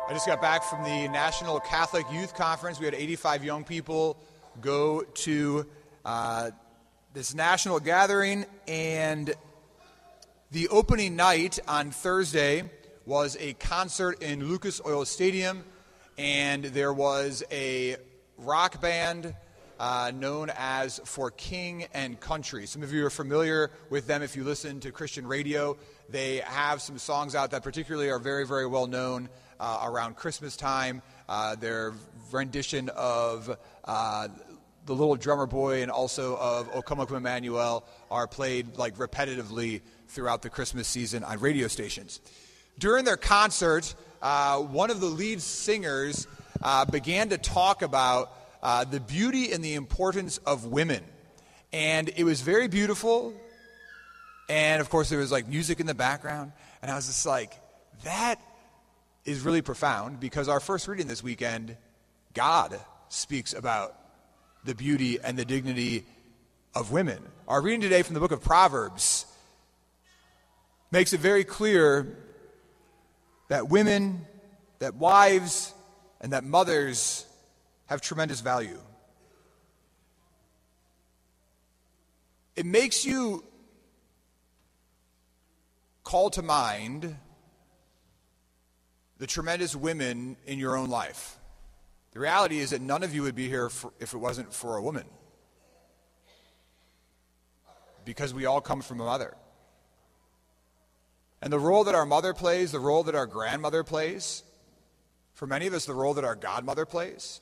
I just got back from the National Catholic Youth Conference. We had 85 young people go to this national gathering, and the opening night on Thursday was a concert in Lucas Oil Stadium, and there was a rock band known as For King and Country. Some of you are familiar with them if you listen to Christian radio. They have some songs out that particularly are very, very well known around Christmas time. Their rendition of The Little Drummer Boy and also of O Come, O Come Emmanuel are played like repetitively throughout the Christmas season on radio stations. During their concert, one of the lead singers began to talk about the beauty and the importance of women. And it was very beautiful. And of course there was like music in the background. And I was just like, that is really profound, because our first reading this weekend, God speaks about the beauty and the dignity of women. Our reading today from the book of Proverbs makes it very clear that women, that wives, and that mothers have tremendous value. It makes you call to mind the tremendous women in your own life. The reality is that none of you would be here if it wasn't for a woman, because we all come from a mother. And the role that our mother plays, the role that our grandmother plays, for many of us the role that our godmother plays,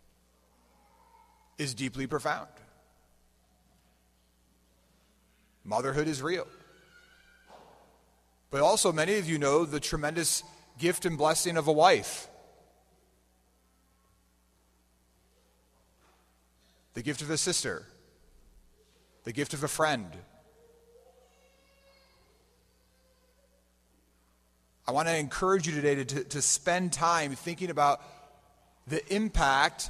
is deeply profound. Motherhood is real. But also many of you know the tremendous gift and blessing of a wife. The gift of a sister. The gift of a friend. I want to encourage you today to spend time thinking about the impact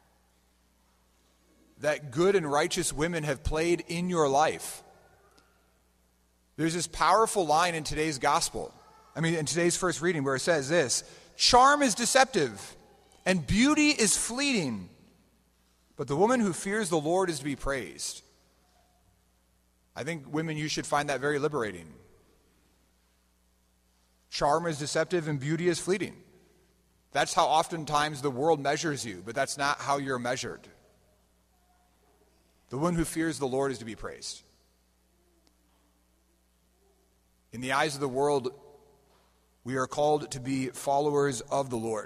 that good and righteous women have played in your life. There's this powerful line in today's gospel. In today's first reading, where it says this: charm is deceptive and beauty is fleeting, but the woman who fears the Lord is to be praised. I think women, you should find that very liberating. Charm is deceptive and beauty is fleeting. That's how oftentimes the world measures you, but that's not how you're measured. The one who fears the Lord is to be praised. In the eyes of the world, we are called to be followers of the Lord.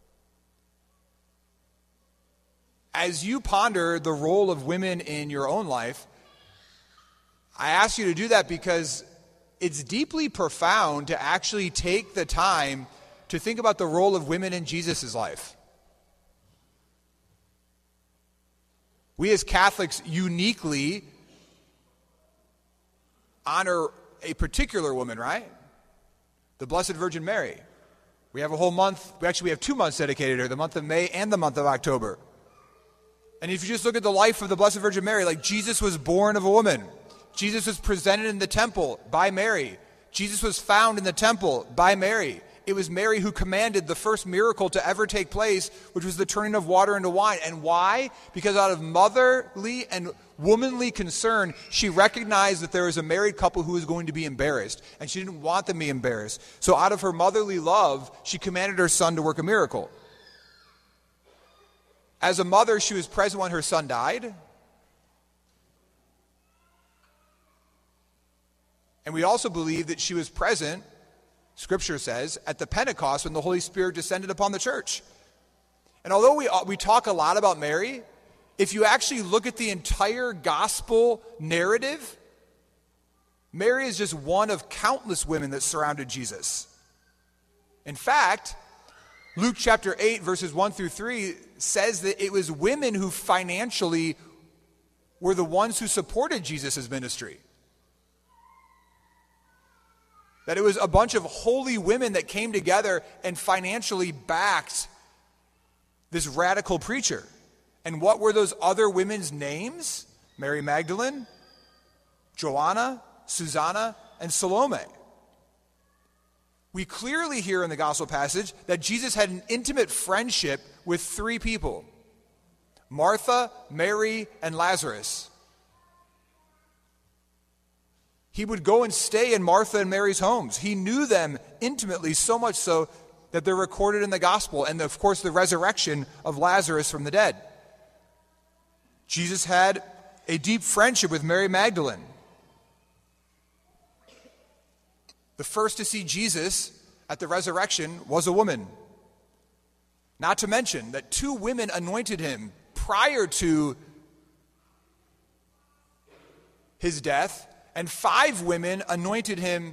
As you ponder the role of women in your own life, I ask you to do that because it's deeply profound to actually take the time to think about the role of women in Jesus' life. We as Catholics uniquely honor a particular woman, right? The Blessed Virgin Mary. We have a whole month, we have 2 months dedicated to her, the month of May and the month of October. And if you just look at the life of the Blessed Virgin Mary, like Jesus was born of a woman. Jesus was presented in the temple by Mary. Jesus was found in the temple by Mary. It was Mary who commanded the first miracle to ever take place, which was the turning of water into wine. And why? Because out of motherly and womanly concern, she recognized that there was a married couple who was going to be embarrassed, and she didn't want them to be embarrassed. So out of her motherly love, she commanded her son to work a miracle. As a mother, she was present when her son died. And we also believe that she was present, Scripture says, at the Pentecost when the Holy Spirit descended upon the church. And although we talk a lot about Mary, if you actually look at the entire gospel narrative, Mary is just one of countless women that surrounded Jesus. In fact, Luke chapter 8, verses 1 through 3 says that it was women who financially were the ones who supported Jesus' ministry. That it was a bunch of holy women that came together and financially backed this radical preacher. And what were those other women's names? Mary Magdalene, Joanna, Susanna, and Salome. we clearly hear in the gospel passage that Jesus had an intimate friendship with three people: Martha, Mary, and Lazarus. He would go and stay in Martha and Mary's homes. He knew them intimately, so much so that they're recorded in the gospel, and of course the resurrection of Lazarus from the dead. Jesus had a deep friendship with Mary Magdalene. The first to see Jesus at the resurrection was a woman. Not to mention that 2 women anointed him prior to his death, and 5 women anointed him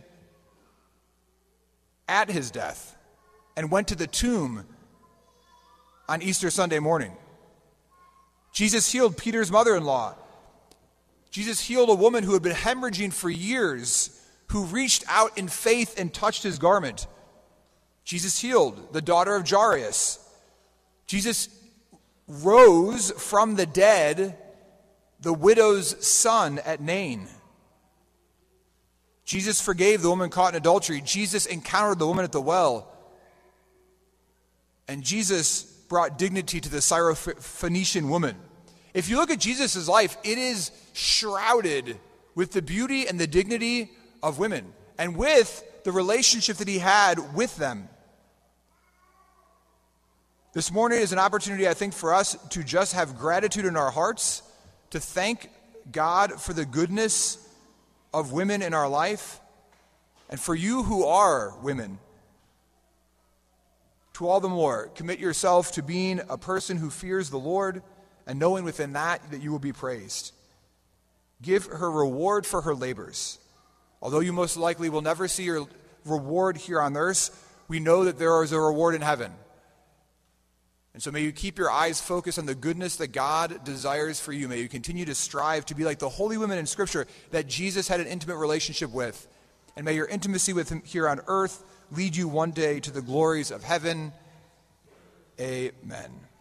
at his death and went to the tomb on Easter Sunday morning. Jesus healed Peter's mother-in-law. Jesus healed a woman who had been hemorrhaging for years, who reached out in faith and touched his garment. Jesus healed the daughter of Jairus. Jesus rose from the dead the widow's son at Nain. Jesus forgave the woman caught in adultery. Jesus encountered the woman at the well. And Jesus brought dignity to the Syrophoenician woman. If you look at Jesus' life, it is shrouded with the beauty and the dignity of women, and with the relationship that he had with them. This morning is an opportunity, I think, for us to just have gratitude in our hearts, to thank God for the goodness of women in our life, and for you who are women, to all the more commit yourself to being a person who fears the Lord, and knowing within that you will be praised. Give her reward for her labors. Although you most likely will never see your reward here on earth, we know that there is a reward in heaven. And so may you keep your eyes focused on the goodness that God desires for you. May you continue to strive to be like the holy women in Scripture that Jesus had an intimate relationship with. And may your intimacy with him here on earth lead you one day to the glories of heaven. Amen.